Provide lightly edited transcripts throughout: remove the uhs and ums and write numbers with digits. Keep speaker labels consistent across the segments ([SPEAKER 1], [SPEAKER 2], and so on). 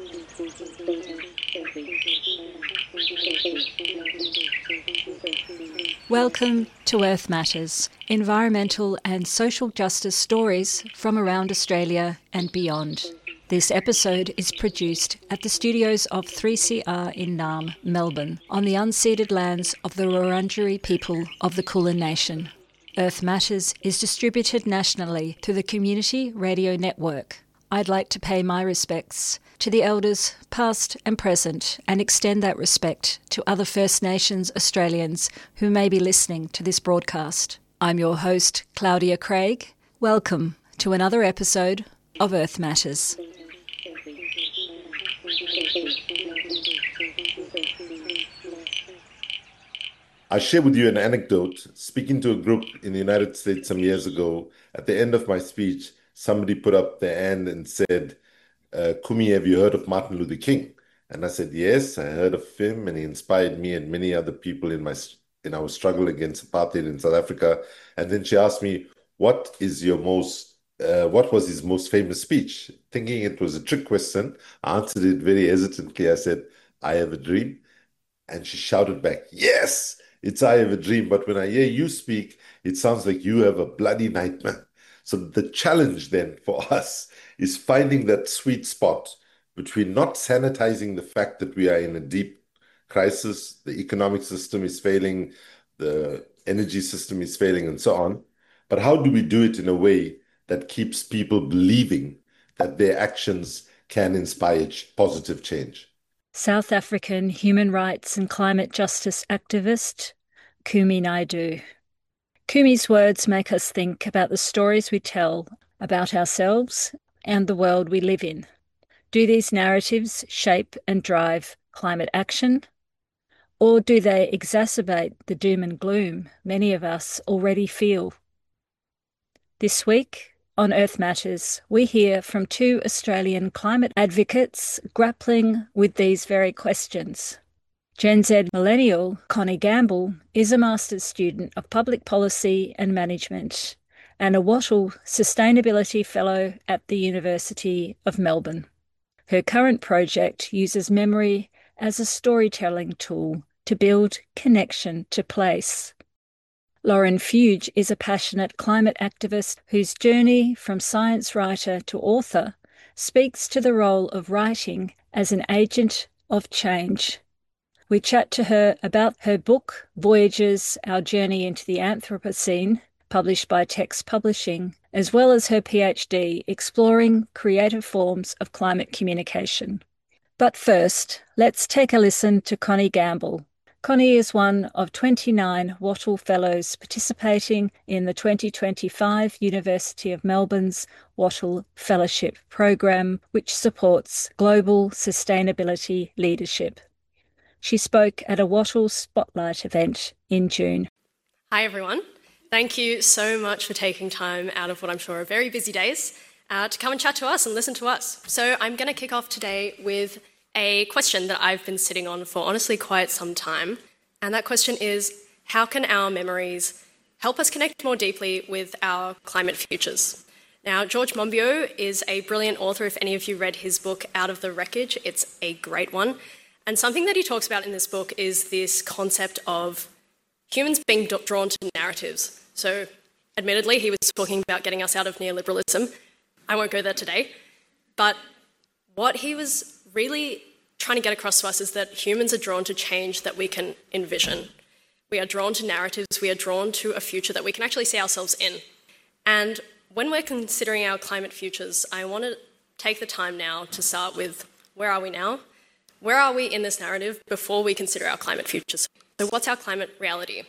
[SPEAKER 1] Welcome to Earth Matters, environmental and social justice stories from around Australia and beyond. This episode is produced at the studios of 3CR in Naarm, Melbourne, on the unceded lands of the Wurundjeri people of the Kulin Nation. Earth Matters is distributed nationally through the Community Radio Network. I'd like to pay my respects to the elders past and present and extend that respect to other First Nations Australians who may be listening to this broadcast. I'm your host, Claudia Craig. Welcome to another episode of Earth Matters.
[SPEAKER 2] I share with you an anecdote. Speaking to a group in the United States some years ago, at the end of my speech, somebody put up their hand and said, Kumi, have you heard of Martin Luther King? And I said, yes, I heard of him, and he inspired me and many other people in our struggle against apartheid in South Africa. And then she asked me, what was his most famous speech? Thinking it was a trick question, I answered it very hesitantly. I said, I have a dream. And she shouted back, yes, it's I have a dream. But when I hear you speak, it sounds like you have a bloody nightmare. So the challenge then for us is finding that sweet spot between not sanitizing the fact that we are in a deep crisis, the economic system is failing, the energy system is failing, and so on. But how do we do it in a way that keeps people believing that their actions can inspire positive change?
[SPEAKER 1] South African human rights and climate justice activist Kumi Naidoo. Kumi's words make us think about the stories we tell about ourselves and the world we live in. Do these narratives shape and drive climate action? Or do they exacerbate the doom and gloom many of us already feel? This week on Earth Matters, we hear from two Australian climate advocates grappling with these very questions. Gen Z millennial Connie Gamble is a master's student of public policy and management and a Wattle Sustainability Fellow at the University of Melbourne. Her current project uses memory as a storytelling tool to build connection to place. Lauren Fuge is a passionate climate activist whose journey from science writer to author speaks to the role of writing as an agent of change. We chat to her about her book, Voyages, Our Journey into the Anthropocene, published by Text Publishing, as well as her PhD exploring creative forms of climate communication. But first, let's take a listen to Connie Gamble. Connie is one of 29 Wattle Fellows participating in the 2025 University of Melbourne's Wattle Fellowship Program, which supports global sustainability leadership. She spoke at a Wattle Spotlight event in June.
[SPEAKER 3] Hi everyone. Thank you so much for taking time out of what I'm sure are very busy days to come and chat to us and listen to us. So I'm going to kick off today with a question that I've been sitting on for honestly quite some time. And that question is, how can our memories help us connect more deeply with our climate futures? Now, George Monbiot is a brilliant author. If any of you read his book, Out of the Wreckage, it's a great one. And something that he talks about in this book is this concept of humans being drawn to narratives. So, admittedly, he was talking about getting us out of neoliberalism. I won't go there today. But what he was really trying to get across to us is that humans are drawn to change that we can envision. We are drawn to narratives. We are drawn to a future that we can actually see ourselves in. And when we're considering our climate futures, I want to take the time now to start with, where are we now? Where are we in this narrative before we consider our climate futures? So what's our climate reality?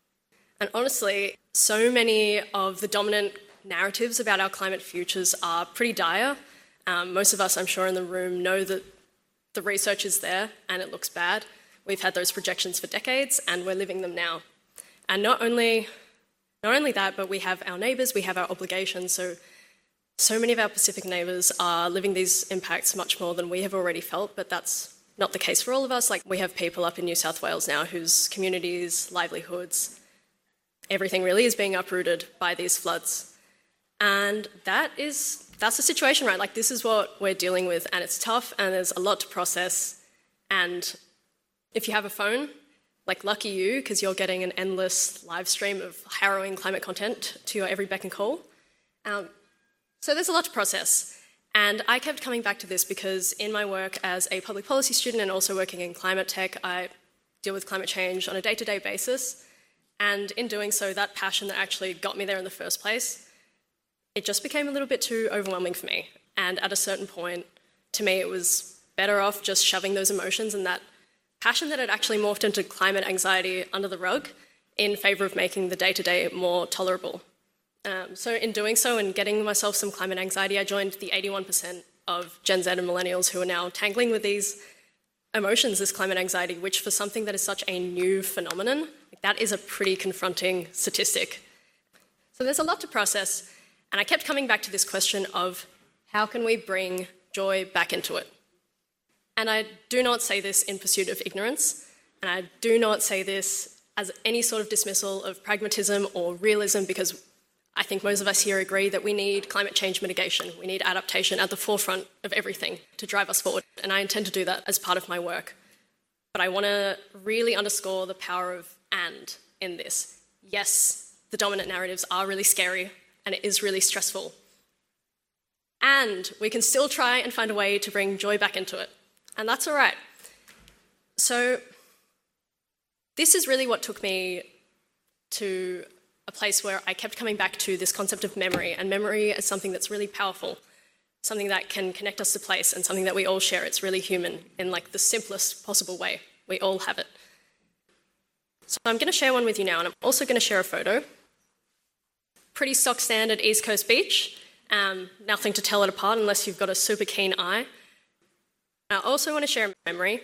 [SPEAKER 3] And honestly, so many of the dominant narratives about our climate futures are pretty dire. Most of us, I'm sure, in the room know that the research is there and it looks bad. We've had those projections for decades and we're living them now. And not only that, but we have our neighbours, we have our obligations. So many of our Pacific neighbours are living these impacts much more than we have already felt, but that's not the case for all of us. Like, we have people up in New South Wales now whose communities, livelihoods, everything really is being uprooted by these floods. And that is that's the situation, right? Like, this is what we're dealing with, and it's tough, and there's a lot to process. And if you have a phone, like, lucky you, because you're getting an endless live stream of harrowing climate content to your every beck and call. So there's a lot to process. And I kept coming back to this because in my work as a public policy student and also working in climate tech, I deal with climate change on a day-to-day basis. And in doing so, that passion that actually got me there in the first place, it just became a little bit too overwhelming for me. And at a certain point, to me, it was better off just shoving those emotions and that passion that had actually morphed into climate anxiety under the rug in favour of making the day-to-day more tolerable. So in doing so and getting myself some climate anxiety, I joined the 81% of Gen Z and millennials who are now tangling with these emotions, this climate anxiety, which for something that is such a new phenomenon, that is a pretty confronting statistic. So there's a lot to process, and I kept coming back to this question of how can we bring joy back into it? And I do not say this in pursuit of ignorance, and I do not say this as any sort of dismissal of pragmatism or realism, because I think most of us here agree that we need climate change mitigation. We need adaptation at the forefront of everything to drive us forward, and I intend to do that as part of my work. But I want to really underscore the power of "and" in this. Yes, the dominant narratives are really scary, and it is really stressful. And we can still try and find a way to bring joy back into it, and that's all right. So this is really what took me to a place where I kept coming back to this concept of memory, and memory is something that's really powerful, something that can connect us to place, and something that we all share. It's really human in like the simplest possible way. We all have it. So I'm going to share one with you now, and I'm also going to share a photo. Pretty stock standard East Coast beach, nothing to tell it apart unless you've got a super keen eye. I also want to share a memory.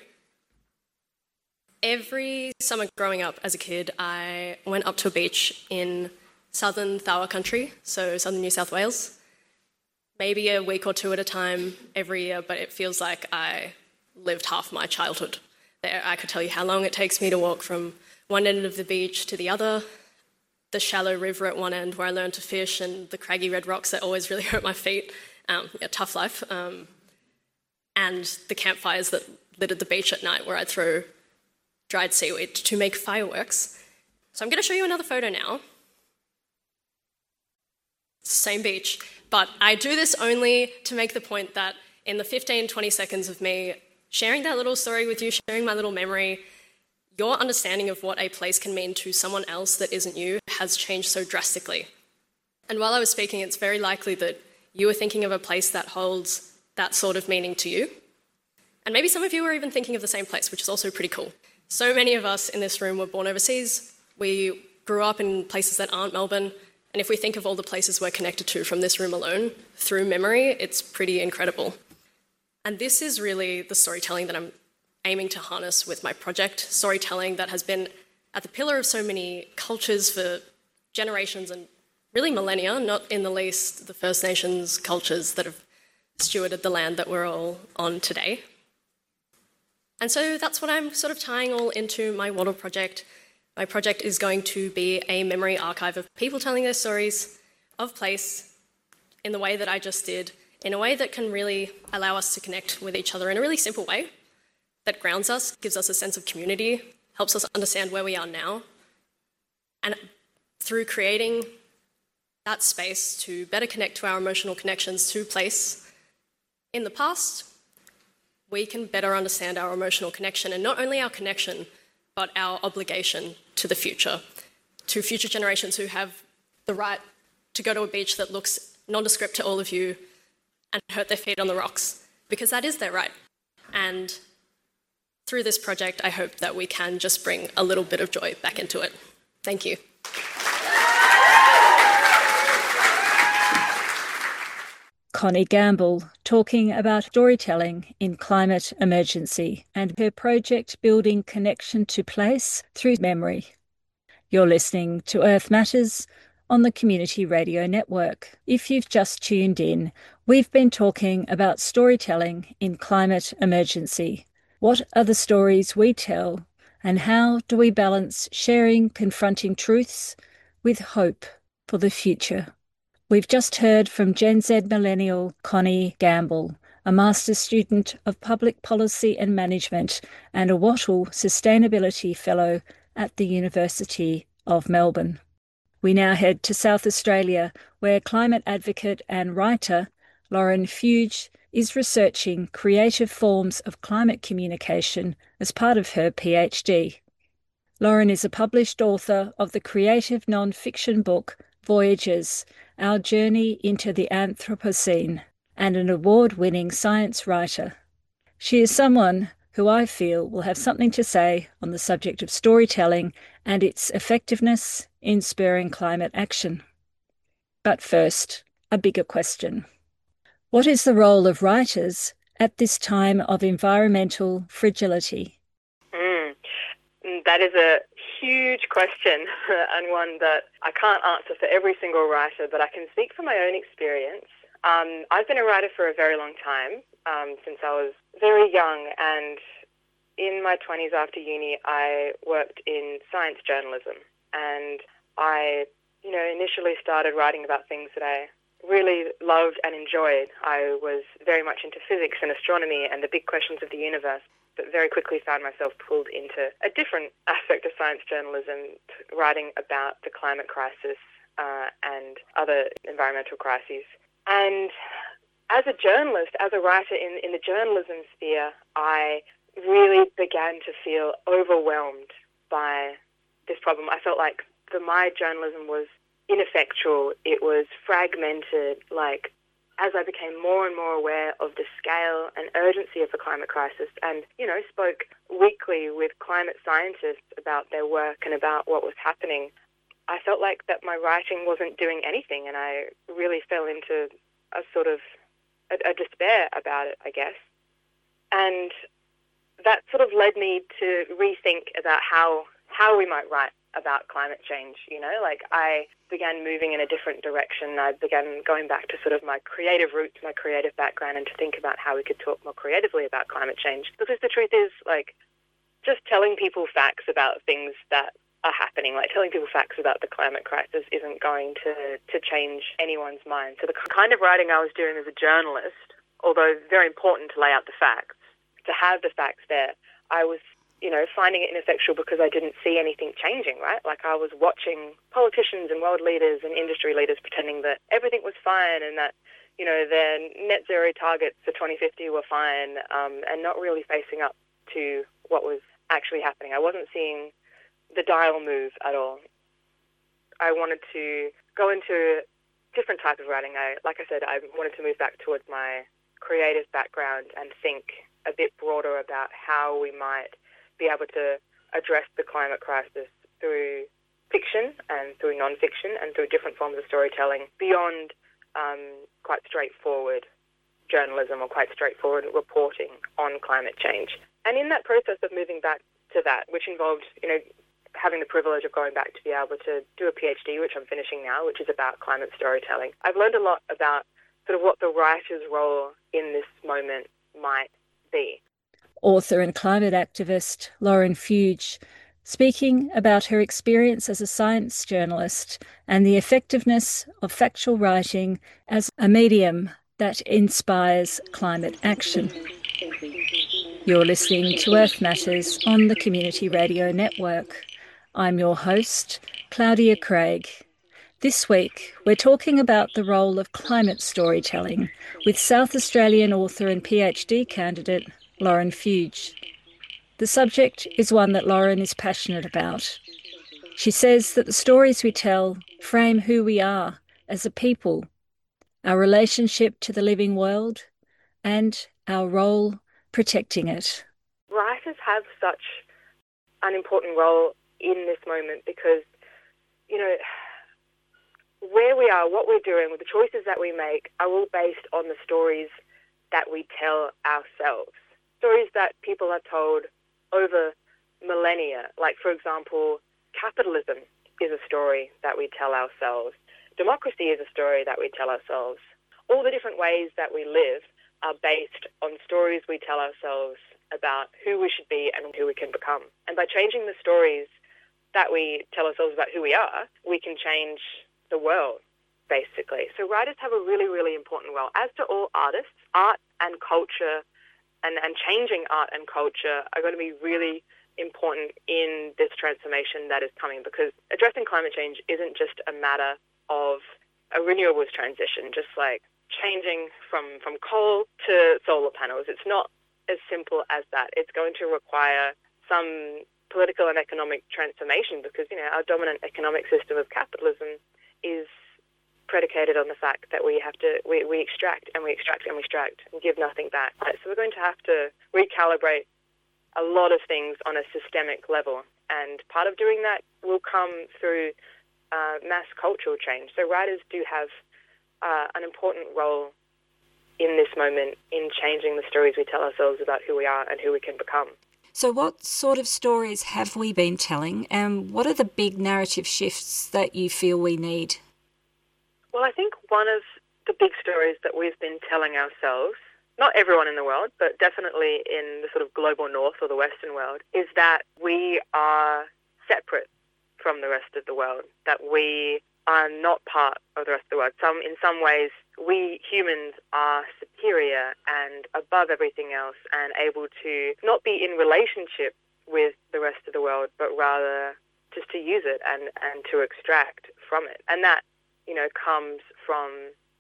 [SPEAKER 3] Every summer growing up as a kid, I went up to a beach in southern Thawa country, so southern New South Wales. Maybe a week or two at a time every year, but it feels like I lived half my childhood there. I could tell you how long it takes me to walk from one end of the beach to the other, the shallow river at one end where I learned to fish, and the craggy red rocks that always really hurt my feet. Tough life. And the campfires that littered the beach at night where I'd throw dried seaweed to make fireworks. So I'm going to show you another photo now. Same beach, but I do this only to make the point that in the 15, 20 seconds of me sharing that little story with you, sharing my little memory, your understanding of what a place can mean to someone else that isn't you has changed so drastically. And while I was speaking, it's very likely that you were thinking of a place that holds that sort of meaning to you. And maybe some of you were even thinking of the same place, which is also pretty cool. So many of us in this room were born overseas. We grew up in places that aren't Melbourne. And if we think of all the places we're connected to from this room alone, through memory, it's pretty incredible. And this is really the storytelling that I'm aiming to harness with my project, storytelling that has been at the pillar of so many cultures for generations and really millennia, not in the least the First Nations cultures that have stewarded the land that we're all on today. And so that's what I'm sort of tying all into my Wattle project. My project is going to be a memory archive of people telling their stories of place in the way that I just did, in a way that can really allow us to connect with each other in a really simple way that grounds us, gives us a sense of community, helps us understand where we are now. And through creating that space to better connect to our emotional connections to place in the past, we can better understand our emotional connection, and not only our connection, but our obligation to the future, to future generations who have the right to go to a beach that looks nondescript to all of you and hurt their feet on the rocks, because that is their right. And through this project, I hope that we can just bring a little bit of joy back into it. Thank you.
[SPEAKER 1] Connie Gamble talking about storytelling in climate emergency and her project building connection to place through memory. You're listening to Earth Matters on the Community Radio Network. If you've just tuned in, we've been talking about storytelling in climate emergency. What are the stories we tell, and how do we balance sharing confronting truths with hope for the future? We've just heard from Gen Z millennial Connie Gamble, a master's student of Public Policy and Management and a Wattle Sustainability Fellow at the University of Melbourne. We now head to South Australia, where climate advocate and writer Lauren Fuge is researching creative forms of climate communication as part of her PhD. Lauren is a published author of the creative non-fiction book Voyages, Our Journey into the Anthropocene, and an award-winning science writer. She is someone who I feel will have something to say on the subject of storytelling and its effectiveness in spurring climate action. But first, a bigger question. What is the role of writers at this time of environmental fragility?
[SPEAKER 4] That is a huge question and one that I can't answer for every single writer, but I can speak from my own experience. I've been a writer for a very long time, since I was very young, and in my 20s after uni, I worked in science journalism, and I, initially started writing about things that I really loved and enjoyed. I was very much into physics and astronomy and the big questions of the universe, but very quickly found myself pulled into a different aspect of science journalism, writing about the climate crisis and other environmental crises. And as a journalist, as a writer in the journalism sphere, I really began to feel overwhelmed by this problem. I felt like my journalism was ineffectual. It was fragmented. Like, as I became more and more aware of the scale and urgency of the climate crisis and, spoke weekly with climate scientists about their work and about what was happening, I felt like that my writing wasn't doing anything, and I really fell into a sort of a despair about it, I guess. And that sort of led me to rethink about how we might write about climate change, I began moving in a different direction. I began going back to sort of my creative roots, my creative background, and to think about how we could talk more creatively about climate change. Because the truth is, just telling people facts about things that are happening, telling people facts about the climate crisis isn't going to change anyone's mind. So the kind of writing I was doing as a journalist, although very important to lay out the facts, to have the facts there, I was finding it ineffectual because I didn't see anything changing, right? I was watching politicians and world leaders and industry leaders pretending that everything was fine and that, their net zero targets for 2050 were fine, and not really facing up to what was actually happening. I wasn't seeing the dial move at all. I wanted to go into a different type of writing. Like I said, I wanted to move back towards my creative background and think a bit broader about how we might be able to address the climate crisis through fiction and through non-fiction and through different forms of storytelling beyond quite straightforward journalism or quite straightforward reporting on climate change. And in that process of moving back to that, which involved, having the privilege of going back to be able to do a PhD, which I'm finishing now, which is about climate storytelling, I've learned a lot about sort of what the writer's role in this moment might be.
[SPEAKER 1] Author and climate activist Lauren Fuge, speaking about her experience as a science journalist and the effectiveness of factual writing as a medium that inspires climate action. You're listening to Earth Matters on the Community Radio Network. I'm your host, Claudia Craig. This week, we're talking about the role of climate storytelling with South Australian author and PhD candidate Lauren Fuge. The subject is one that Lauren is passionate about. She says that the stories we tell frame who we are as a people, our relationship to the living world, and our role protecting it.
[SPEAKER 4] Writers have such an important role in this moment because, where we are, what we're doing, with the choices that we make are all based on the stories that we tell ourselves. Stories that people have told over millennia. Like, for example, capitalism is a story that we tell ourselves. Democracy is a story that we tell ourselves. All the different ways that we live are based on stories we tell ourselves about who we should be and who we can become. And by changing the stories that we tell ourselves about who we are, we can change the world. basically. So writers have a really, really important role. As do all artists, art and culture and changing art and culture are going to be really important in this transformation that is coming, because addressing climate change isn't just a matter of a renewables transition, just like changing from coal to solar panels. It's not as simple as that. It's going to require some political and economic transformation because, our dominant economic system of capitalism is predicated on the fact that we extract and we extract and we extract and give nothing back. Right? So we're going to have to recalibrate a lot of things on a systemic level. And part of doing that will come through mass cultural change. So writers do have an important role in this moment in changing the stories we tell ourselves about who we are and who we can become.
[SPEAKER 1] So what sort of stories have we been telling, and what are the big narrative shifts that you feel we need?
[SPEAKER 4] Well, I think one of the big stories that we've been telling ourselves, not everyone in the world, but definitely in the sort of global north or the Western world, is that we are separate from the rest of the world, that we are not part of the rest of the world. In some ways, we humans are superior and above everything else and able to not be in relationship with the rest of the world, but rather just to use it and to extract from it. And that, comes from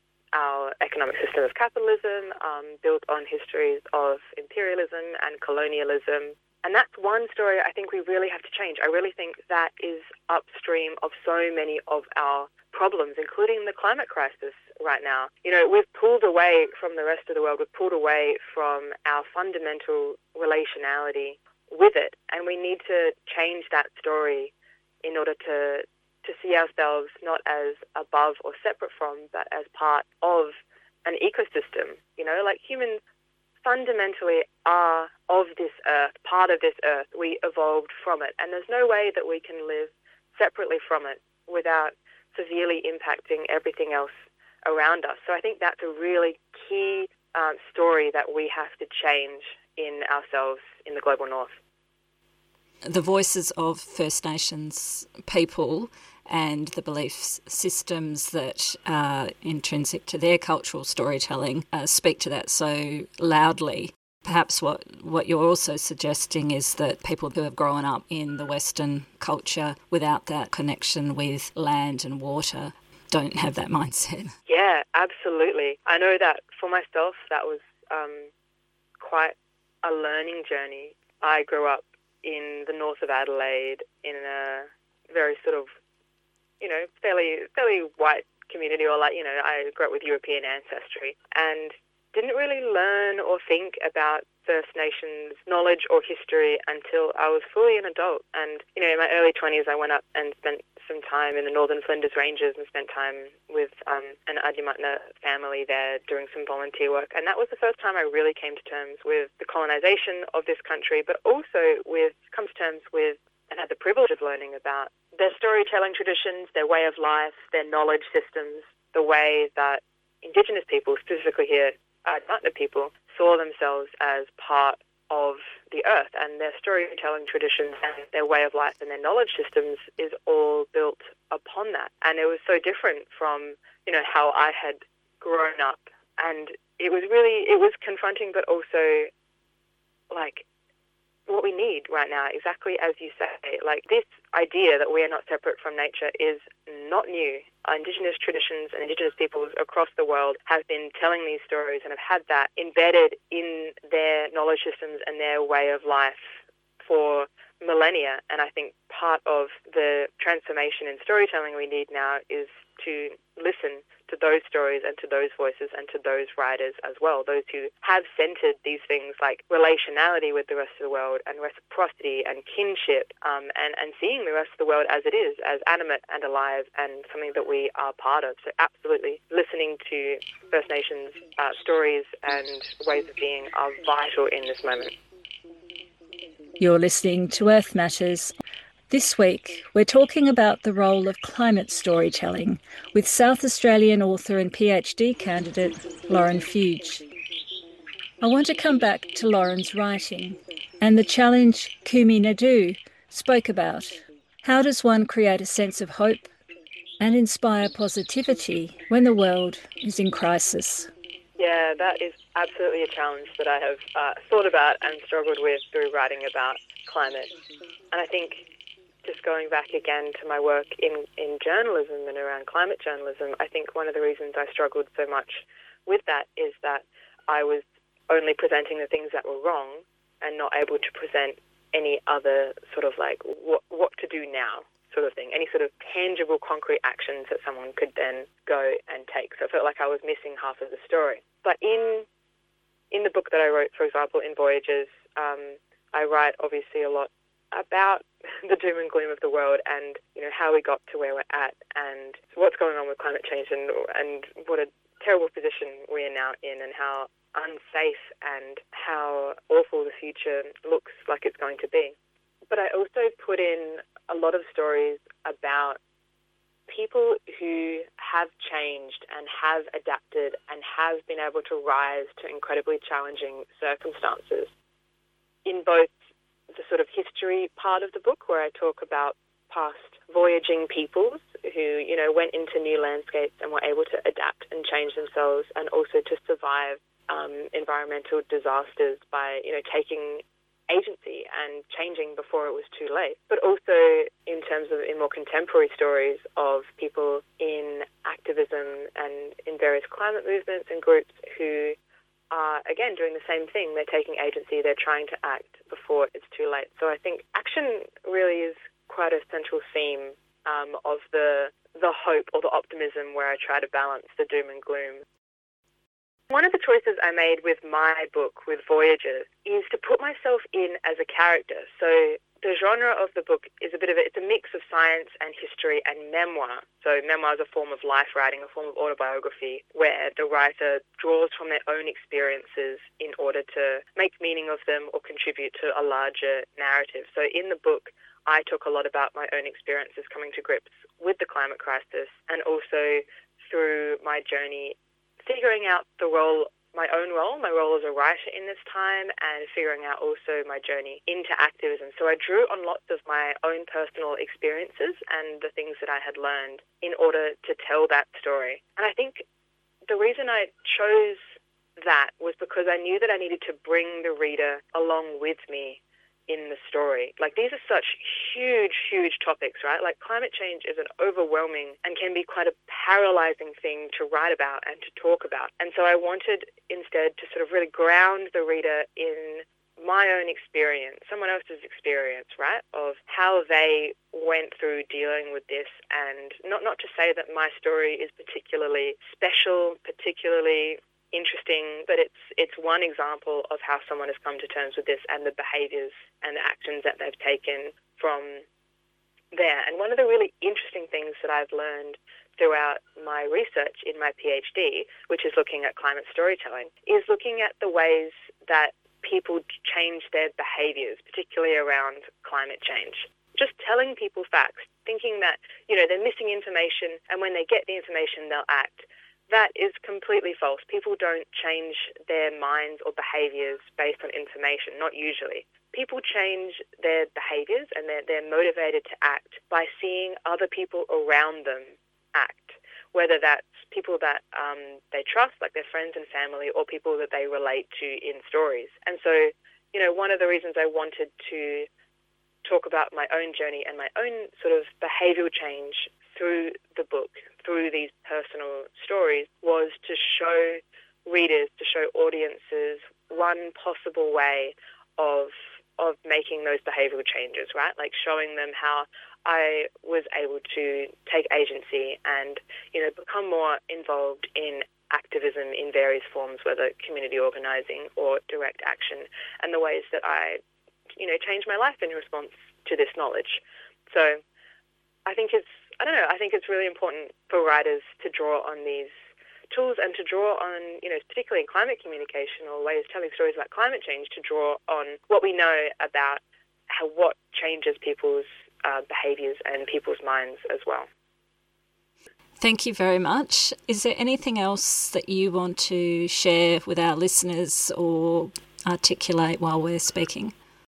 [SPEAKER 4] our economic system of capitalism, built on histories of imperialism and colonialism. And that's one story I think we really have to change. I really think that is upstream of so many of our problems, including the climate crisis right now. We've pulled away from the rest of the world. We've pulled away from our fundamental relationality with it. And we need to change that story in order to see ourselves not as above or separate from, but as part of an ecosystem. Like humans fundamentally are of this earth, part of this earth. We evolved from it. And there's no way that we can live separately from it without severely impacting everything else around us. So I think that's a really key story that we have to change in ourselves in the global north.
[SPEAKER 1] The voices of First Nations people and the belief systems that are intrinsic to their cultural storytelling speak to that so loudly. Perhaps what you're also suggesting is that people who have grown up in the Western culture without that connection with land and water don't have that mindset.
[SPEAKER 4] Yeah, absolutely. I know that for myself, that was quite a learning journey. I grew up in the north of Adelaide in a very sort of, fairly white community, or I grew up with European ancestry and didn't really learn or think about First Nations knowledge or history until I was fully an adult. And, in my early 20s, I went up and spent some time in the Northern Flinders Ranges and spent time with an Adyamatna family there doing some volunteer work. And that was the first time I really came to terms with the colonisation of this country, but also come to terms with and had the privilege of learning about their storytelling traditions, their way of life, their knowledge systems, the way that Indigenous people, specifically here, Adyamatna people, saw themselves as part of the earth, and their storytelling traditions and their way of life and their knowledge systems is all built upon that. And it was so different from, how I had grown up. And it was confronting, but also like what we need right now, exactly as you say. Like, this idea that we are not separate from nature is not new. Indigenous traditions and Indigenous peoples across the world have been telling these stories and have had that embedded in their knowledge systems and their way of life for millennia. And I think part of the transformation in storytelling we need now is to listen to those stories and to those voices and to those writers as well, those who have centered these things like relationality with the rest of the world and reciprocity and kinship, and seeing the rest of the world as it is, as animate and alive and something that we are part of. So absolutely, listening to First Nations stories and ways of being are vital in this moment.
[SPEAKER 1] You're listening to Earth Matters. This week, we're talking about the role of climate storytelling with South Australian author and PhD candidate Lauren Fuge. I want to come back to Lauren's writing and the challenge Kumi Naidoo spoke about. How does one create a sense of hope and inspire positivity when the world is in crisis?
[SPEAKER 4] Yeah, that is absolutely a challenge that I have thought about and struggled with through writing about climate. And I think just going back again to my work in journalism and around climate journalism, I think one of the reasons I struggled so much with that is that I was only presenting the things that were wrong and not able to present any other sort of like what to do now sort of thing, any sort of tangible, concrete actions that someone could then go and take. So I felt like I was missing half of the story. But in the book that I wrote, for example, in Voyages, I write obviously a lot about the doom and gloom of the world and, you know, how we got to where we're at and what's going on with climate change and what a terrible position we are now in and how unsafe and how awful the future looks like it's going to be. But I also put in a lot of stories about people who have changed and have adapted and have been able to rise to incredibly challenging circumstances. In both the sort of history part of the book, where I talk about past voyaging peoples who, you know, went into new landscapes and were able to adapt and change themselves, and also to survive environmental disasters by, you know, taking agency and changing before it was too late. But also in terms of in more contemporary stories of people in activism and in various climate movements and groups who are, again, doing the same thing. They're taking agency, they're trying to act before it's too late. So I think action really is quite a central theme of the hope or the optimism, where I try to balance the doom and gloom. One of the choices I made with my book, with Voyages, is to put myself in as a character. So the genre of the book is it's a mix of science and history and memoir. So memoir is a form of life writing, a form of autobiography, where the writer draws from their own experiences in order to make meaning of them or contribute to a larger narrative. So in the book, I talk a lot about my own experiences coming to grips with the climate crisis, and also through my journey figuring out my role as a writer in this time, and figuring out also my journey into activism. So I drew on lots of my own personal experiences and the things that I had learned in order to tell that story. And I think the reason I chose that was because I knew that I needed to bring the reader along with me in the story. Like, these are such huge, huge topics, right? Like, climate change is an overwhelming and can be quite a paralyzing thing to write about and to talk about. And so I wanted instead to sort of really ground the reader in my own experience, someone else's experience, right, of how they went through dealing with this. And not to say that my story is particularly special, particularly interesting, but it's one example of how someone has come to terms with this and the behaviours and the actions that they've taken from there. And one of the really interesting things that I've learned throughout my research in my PhD, which is looking at climate storytelling, is looking at the ways that people change their behaviours, particularly around climate change. Just telling people facts, thinking that, you know, they're missing information, and when they get the information, they'll act. That is completely false. People don't change their minds or behaviours based on information, not usually. People change their behaviours and they're motivated to act by seeing other people around them act, whether that's people that they trust, like their friends and family, or people that they relate to in stories. And so, you know, one of the reasons I wanted to talk about my own journey and my own sort of behavioural change through the book, through these personal stories, was to show readers, to show audiences one possible way of making those behavioural changes, right? Like showing them how I was able to take agency and, you know, become more involved in activism in various forms, whether community organising or direct action, and the ways that I, you know, changed my life in response to this knowledge. So I think it's really important for writers to draw on these tools and to draw on, you know, particularly in climate communication or ways telling stories about climate change, to draw on what we know about what changes people's behaviours and people's minds as well.
[SPEAKER 1] Thank you very much. Is there anything else that you want to share with our listeners or articulate while we're speaking?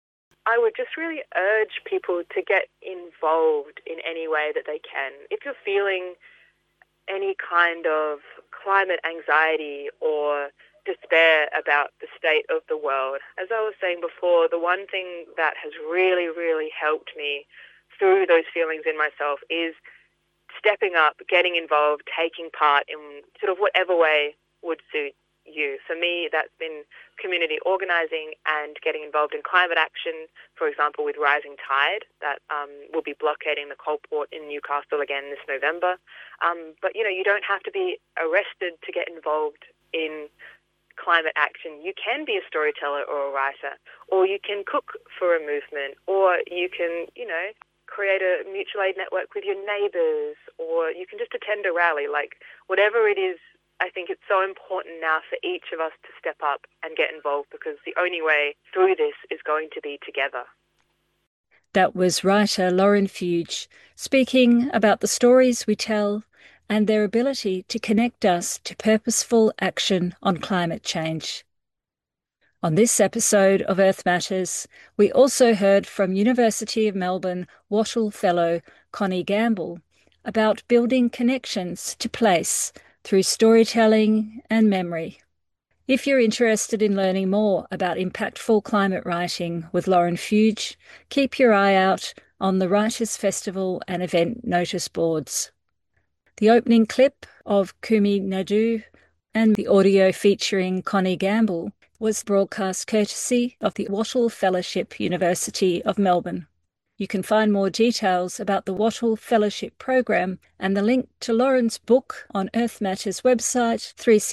[SPEAKER 4] I would just really urge people to get involved in any way that they can. If you're feeling any kind of climate anxiety or despair about the state of the world, as I was saying before, the one thing that has really, really helped me through those feelings in myself is stepping up, getting involved, taking part in sort of whatever way would suit you. For me, that's been community organising and getting involved in climate action, for example, with Rising Tide, that will be blockading the coal port in Newcastle again this November. But, you don't have to be arrested to get involved in climate action. You can be a storyteller or a writer, or you can cook for a movement, or you can, create a mutual aid network with your neighbours, or you can just attend a rally. Like, whatever it is, I think it's so important now for each of us to step up and get involved, because the only way through this is going to be together.
[SPEAKER 1] That was writer Lauren Fuge speaking about the stories we tell and their ability to connect us to purposeful action on climate change. On this episode of Earth Matters, we also heard from University of Melbourne Wattle Fellow Connie Gamble about building connections to place through storytelling and memory. If you're interested in learning more about impactful climate writing with Lauren Fuge, keep your eye out on the Writers' Festival and event notice boards. The opening clip of Kumi Naidoo and the audio featuring Connie Gamble was broadcast courtesy of the Wattle Fellowship, University of Melbourne. You can find more details about the Wattle Fellowship program and the link to Lauren's book on Earth Matters website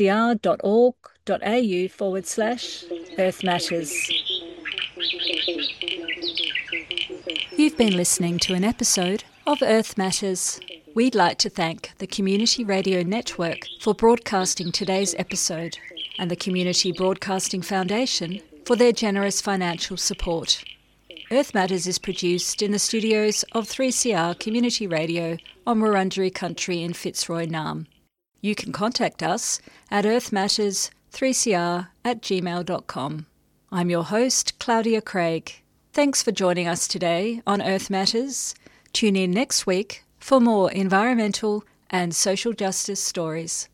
[SPEAKER 1] 3cr.org.au/Earth Matters. You've been listening to an episode of Earth Matters. We'd like to thank the Community Radio Network for broadcasting today's episode and the Community Broadcasting Foundation for their generous financial support. Earth Matters is produced in the studios of 3CR Community Radio on Wurundjeri Country in Fitzroy, Naarm. You can contact us at earthmatters3cr@gmail.com. I'm your host, Claudia Craig. Thanks for joining us today on Earth Matters. Tune in next week for more environmental and social justice stories.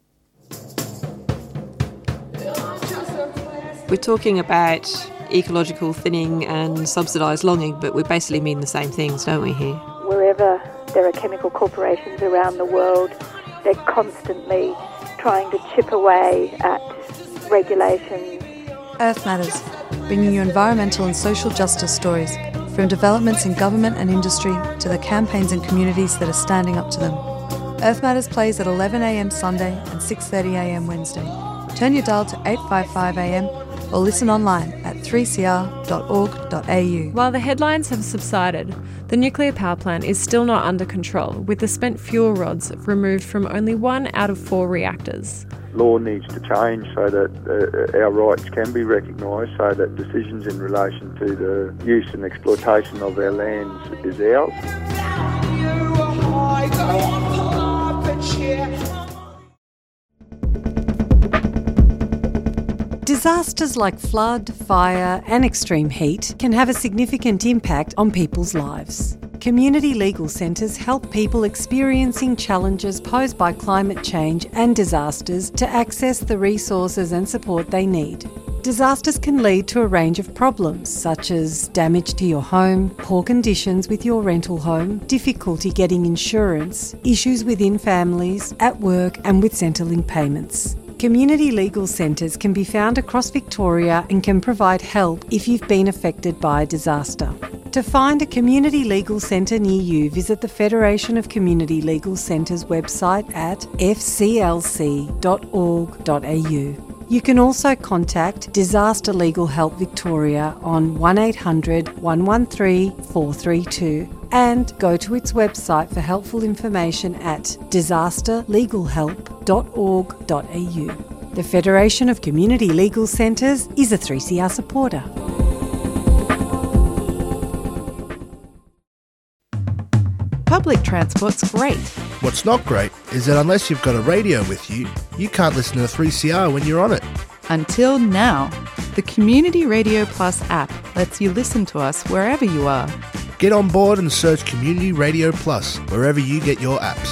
[SPEAKER 5] We're talking about ecological thinning and subsidised logging, but we basically mean the same things, don't we, here?
[SPEAKER 6] Wherever there are chemical corporations around the world, they're constantly trying to chip away at regulations.
[SPEAKER 7] Earth Matters, bringing you environmental and social justice stories, from developments in government and industry to the campaigns and communities that are standing up to them. Earth Matters plays at 11 a.m. Sunday and 6:30 a.m. Wednesday. Turn your dial to 855 a.m. or listen online at 3cr.org.au.
[SPEAKER 8] While the headlines have subsided, the nuclear power plant is still not under control, with the spent fuel rods removed from only 1 out of 4 reactors.
[SPEAKER 9] Law needs to change so that our rights can be recognised, so that decisions in relation to the use and exploitation of our lands is ours.
[SPEAKER 7] Disasters like flood, fire and extreme heat can have a significant impact on people's lives. Community legal centres help people experiencing challenges posed by climate change and disasters to access the resources and support they need. Disasters can lead to a range of problems, such as damage to your home, poor conditions with your rental home, difficulty getting insurance, issues within families, at work and with Centrelink payments. Community legal centres can be found across Victoria and can provide help if you've been affected by a disaster. To find a community legal centre near you, visit the Federation of Community Legal Centres website at fclc.org.au. You can also contact Disaster Legal Help Victoria on 1800 113 432 and go to its website for helpful information at disasterlegalhelp.org.au. The Federation of Community Legal Centres is a 3CR supporter.
[SPEAKER 10] Public transport's great.
[SPEAKER 11] What's not great is that unless you've got a radio with you, you can't listen to 3CR when you're on it.
[SPEAKER 10] Until now, the Community Radio Plus app lets you listen to us wherever you are.
[SPEAKER 11] Get on board and search Community Radio Plus wherever you get your apps.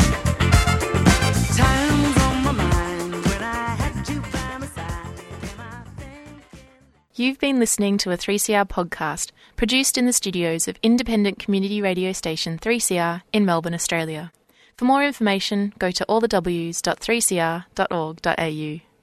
[SPEAKER 12] You've been listening to a 3CR podcast produced in the studios of independent community radio station 3CR in Melbourne, Australia. For more information, go to allthews.3cr.org.au.